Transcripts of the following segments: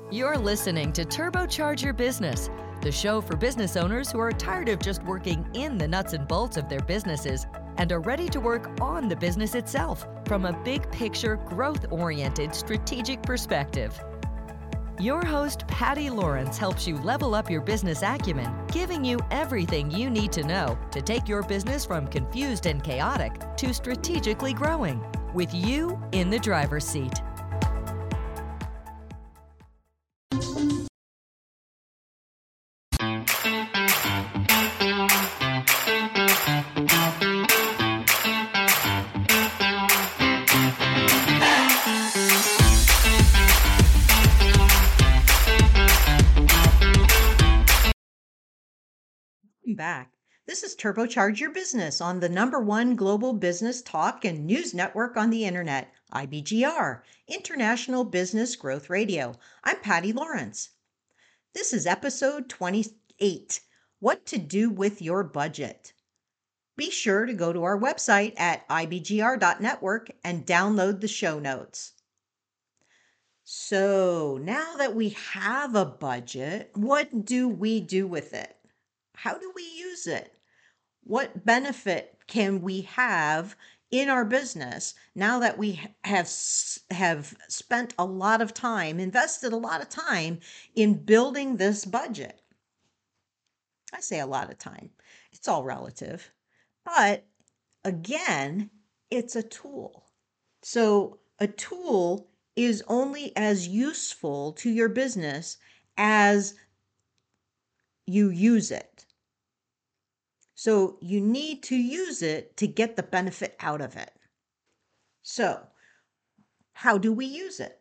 You're listening to Turbocharge Your Business, the show for business owners who are tired of just working in the nuts and bolts of their businesses and are ready to work on the business itself from a big picture, growth-oriented, strategic perspective. Your host, Patty Lawrence, helps you level up your business acumen, giving you everything you need to know to take your business from confused and chaotic to strategically growing, with you in the driver's seat. Back. This is Turbocharge Your Business on the #1 global business talk and news network on the internet, IBGR, International Business Growth Radio. I'm Patty Lawrence. This is episode 28, What to Do with Your Budget. Be sure to go to our website at ibgr.network and download the show notes. So now that we have a budget, what do we do with it? How do we use it? What benefit can we have in our business now that we have spent a lot of time, invested a lot of time in building this budget? I say a lot of time. It's all relative. But again, it's a tool. So a tool is only as useful to your business as you use it. So you need to use it to get the benefit out of it. So how do we use it?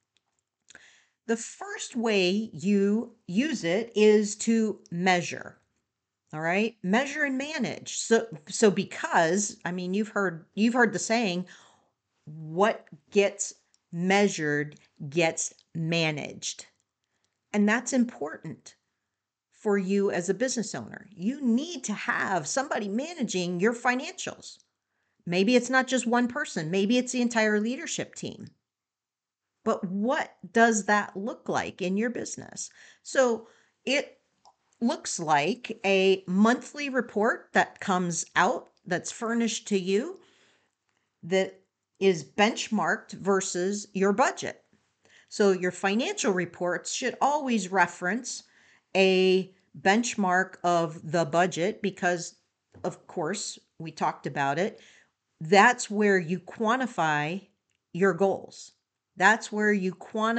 The first way you use it is to measure. All right? Measure and manage. So because, you've heard the saying, what gets measured gets managed. And that's important. For you as a business owner, you need to have somebody managing your financials. Maybe it's not just one person, maybe it's the entire leadership team. But what does that look like in your business? So it looks like a monthly report that comes out, that's furnished to you, that is benchmarked versus your budget. So your financial reports should always reference a benchmark of the budget because, of course, we talked about it. That's where you quantify your goals. That's where you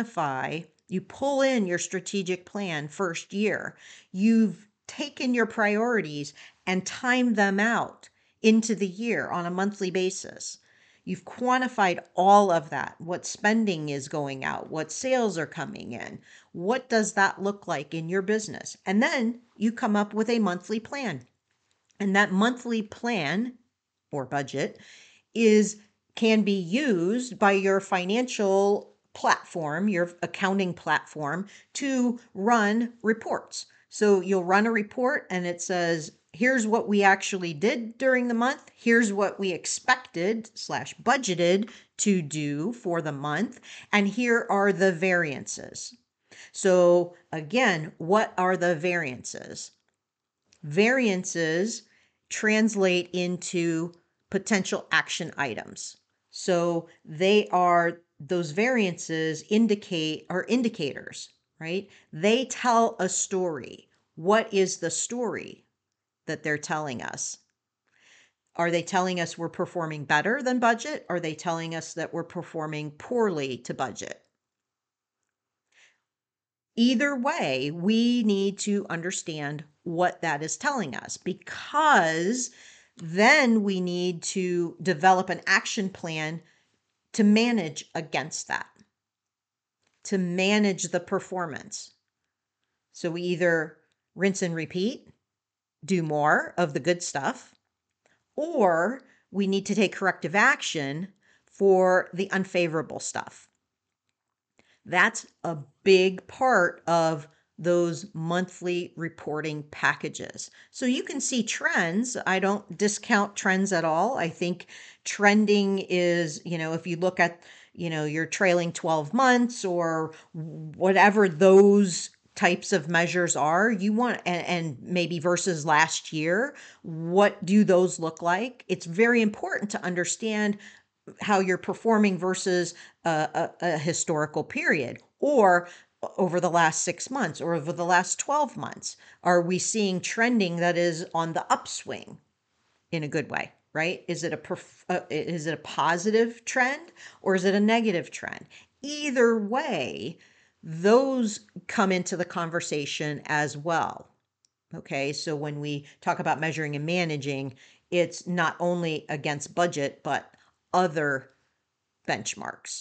pull in your strategic plan first year. You've taken your priorities and timed them out into the year on a monthly basis. You've quantified all of that, what spending is going out, what sales are coming in. What does that look like in your business? And then you come up with a monthly plan. And that monthly plan or budget can be used by your financial platform, your accounting platform, to run reports. So you'll run a report and it says, here's what we actually did during the month. Here's what we expected/budgeted to do for the month. And here are the variances. So again, what are the variances? Variances translate into potential action items. So those variances are indicators, right? They tell a story. What is the story that they're telling us? Are they telling us we're performing better than budget? Are they telling us that we're performing poorly to budget? Either way, we need to understand what that is telling us, because then we need to develop an action plan to manage against that, to manage the performance. So we either rinse and repeat, do more of the good stuff, or we need to take corrective action for the unfavorable stuff. That's a big part of those monthly reporting packages. So you can see trends. I don't discount trends at all. I think trending is, if you look at, your trailing 12 months or whatever those types of measures are, you want, and maybe versus last year, what do those look like? It's very important to understand how you're performing versus a historical period, or over the last 6 months, or over the last 12 months. Are we seeing trending that is on the upswing in a good way, right? Is it a positive trend, or is it a negative trend? Either way, those come into the conversation as well. Okay, so when we talk about measuring and managing, it's not only against budget, but other benchmarks.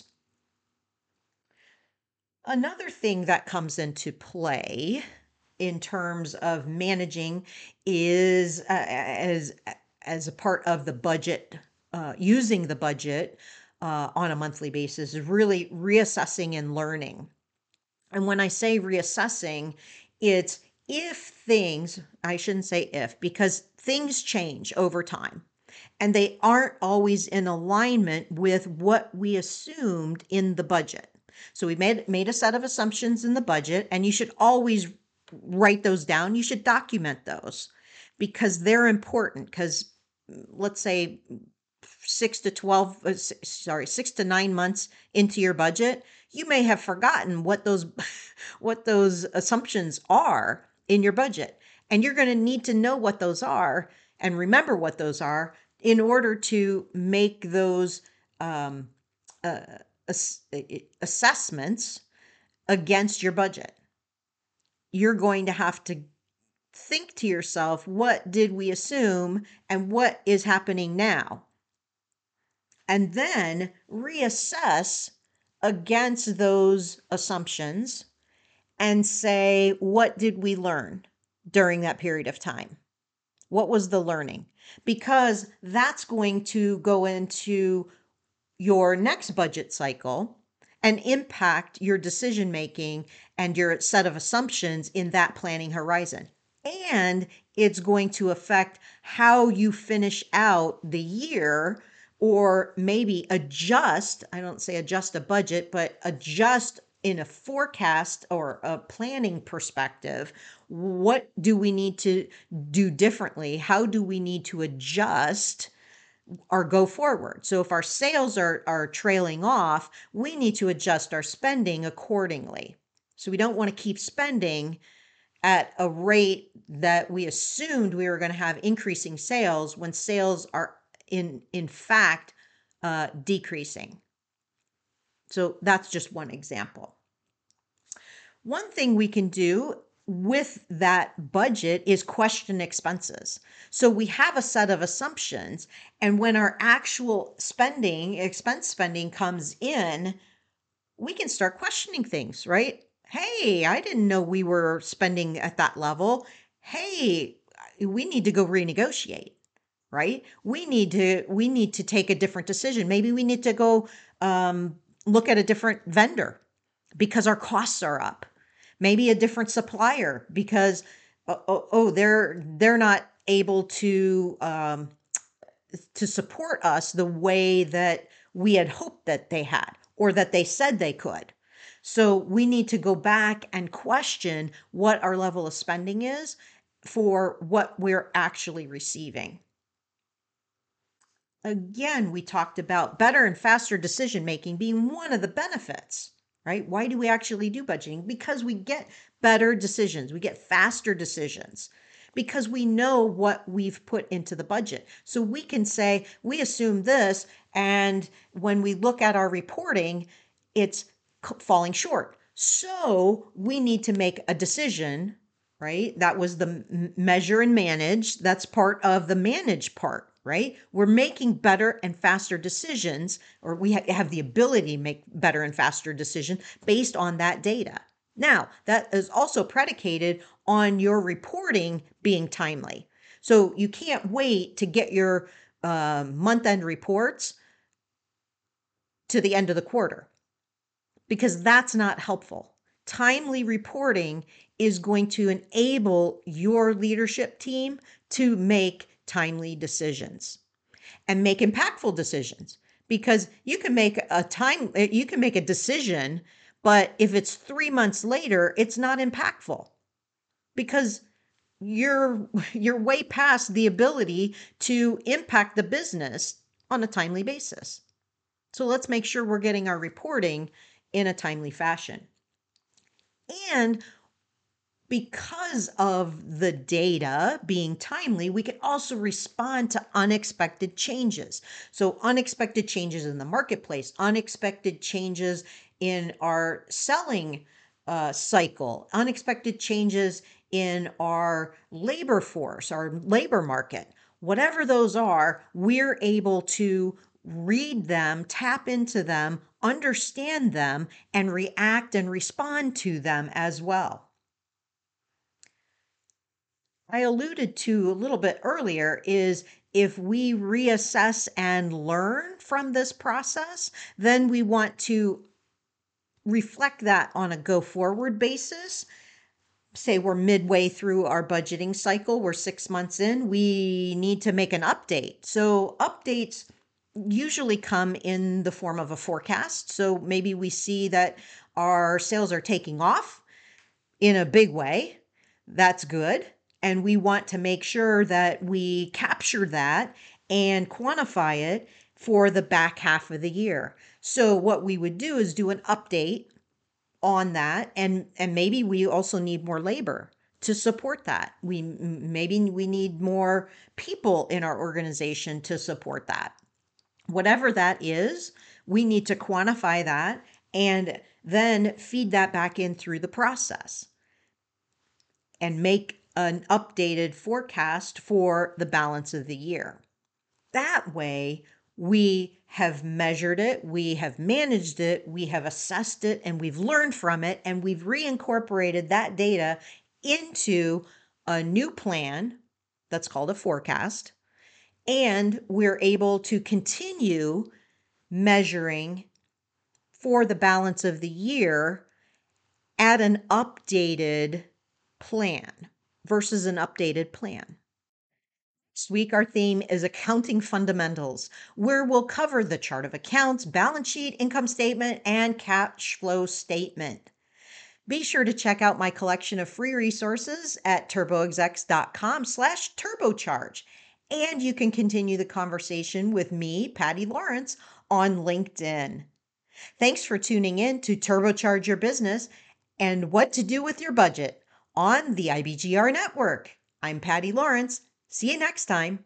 Another thing that comes into play in terms of managing is as a part of the budget, using the budget on a monthly basis, is really reassessing and learning. And when I say reassessing, it's if things, I shouldn't say if, because things change over time and they aren't always in alignment with what we assumed in the budget. So we made a set of assumptions in the budget, and you should always write those down. You should document those because they're important. Because let's say 6 to 9 months into your budget, you may have forgotten what those what those assumptions are in your budget, and you're going to need to know what those are and remember what those are in order to make those assessments against your budget. You're going to have to think to yourself, what did we assume and what is happening now? And then reassess against those assumptions and say, what did we learn during that period of time? What was the learning? Because that's going to go into your next budget cycle and impact your decision making and your set of assumptions in that planning horizon. And it's going to affect how you finish out the year, or maybe adjust, I don't say adjust a budget, but adjust in a forecast or a planning perspective. What do we need to do differently? How do we need to adjust or go forward? So if our sales are trailing off, we need to adjust our spending accordingly. So we don't want to keep spending at a rate that we assumed we were going to have increasing sales when sales are in fact decreasing. So that's just one example. One thing we can do with that budget is question expenses. So we have a set of assumptions, and when our actual expense spending comes in, we can start questioning things, right? Hey, I didn't know we were spending at that level. Hey, we need to go renegotiate, right? We need to take a different decision. Maybe we need to go look at a different vendor because our costs are up. Maybe a different supplier because they're not able to support us the way that we had hoped that they had, or that they said they could. So we need to go back and question what our level of spending is for what we're actually receiving. Again, we talked about better and faster decision making being one of the benefits, right? Why do we actually do budgeting? Because we get better decisions, we get faster decisions, because we know what we've put into the budget. So we can say, we assume this, and when we look at our reporting, it's falling short. So we need to make a decision, right? That was the measure and manage. That's part of the manage part, right? We're making better and faster decisions, or we have the ability to make better and faster decisions based on that data. Now, that is also predicated on your reporting being timely. So you can't wait to get your month-end reports to the end of the quarter, because that's not helpful. Timely reporting is going to enable your leadership team to make timely decisions and make impactful decisions, because you can make a decision, but if it's 3 months later, it's not impactful because you're way past the ability to impact the business on a timely basis. So let's make sure we're getting our reporting in a timely fashion. And because of the data being timely, we can also respond to unexpected changes. So unexpected changes in the marketplace, unexpected changes in our selling cycle, unexpected changes in our labor force, our labor market, whatever those are, we're able to read them, tap into them, understand them, and react and respond to them as well. I alluded to a little bit earlier is if we reassess and learn from this process, then we want to reflect that on a go forward basis. Say we're midway through our budgeting cycle, we're 6 months in, we need to make an update. So updates usually come in the form of a forecast. So maybe we see that our sales are taking off in a big way. That's good. And we want to make sure that we capture that and quantify it for the back half of the year. So what we would do is do an update on that, and maybe we also need more labor to support that. Maybe we need more people in our organization to support that. Whatever that is, we need to quantify that and then feed that back in through the process and make an updated forecast for the balance of the year. That way, we have measured it, we have managed it, we have assessed it, and we've learned from it, and we've reincorporated that data into a new plan that's called a forecast, and we're able to continue measuring for the balance of the year at an updated plan versus an updated plan. This week, our theme is accounting fundamentals, where we'll cover the chart of accounts, balance sheet, income statement, and cash flow statement. Be sure to check out my collection of free resources at turboexecs.com/turbocharge. And you can continue the conversation with me, Patty Lawrence, on LinkedIn. Thanks for tuning in to Turbocharge Your Business and What to Do with Your Budget on the IBGR Network. I'm Patty Lawrence. See you next time.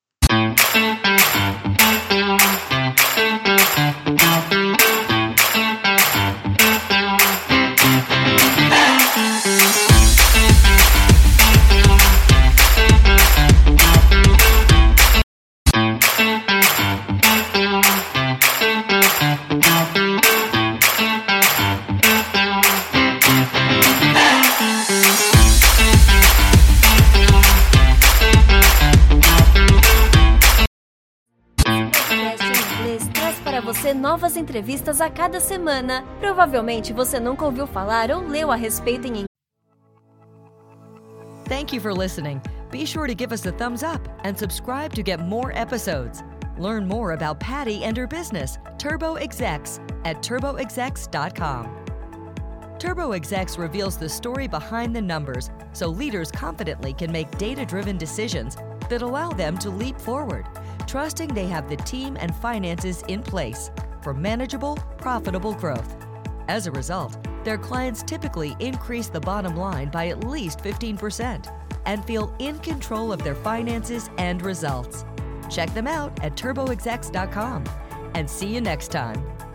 Novas entrevistas a cada semana. Provavelmente você nunca ouviu falar ou leu a respeito em. Thank you for listening. Be sure to give us a thumbs up and subscribe to get more episodes. Learn more about Patty and her business, Turbo Execs, at turboexecs.com. Turbo Execs reveals the story behind the numbers so leaders confidently can make data-driven decisions that allow them to leap forward, trusting they have the team and finances in place for manageable, profitable growth. As a result, their clients typically increase the bottom line by at least 15% and feel in control of their finances and results. Check them out at turboexecs.com and see you next time.